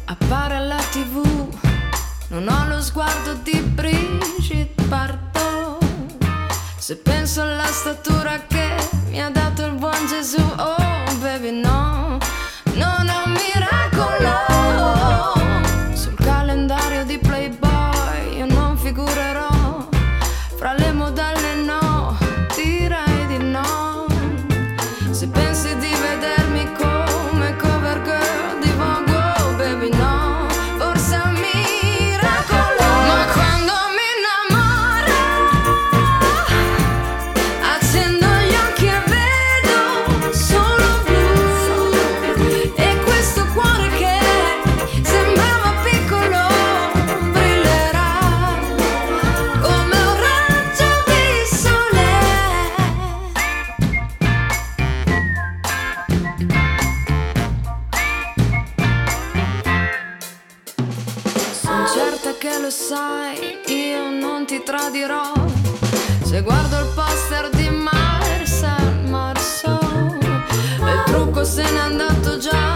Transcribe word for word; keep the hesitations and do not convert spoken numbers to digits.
appare alla tivù, non ho lo sguardo di Brigitte Bardot. Se penso alla statura che mi ha dato il buon Gesù, oh baby no, non è un miracolo. Sul calendario di Playboy io non figurerò, fra le modelle no, direi di no. Se pensi di vedermi come cover girl di Vogue, oh baby no, forse è un miracolo. Ma quando mi innamoro accendo gli occhi e vedo solo blu, e questo cuore che sembrava piccolo brillerà come un raggio di sole. Sono certa che lo sai, io non ti tradirò. Se guardo il poster di Marcel Marceau, il trucco se n'è andato già.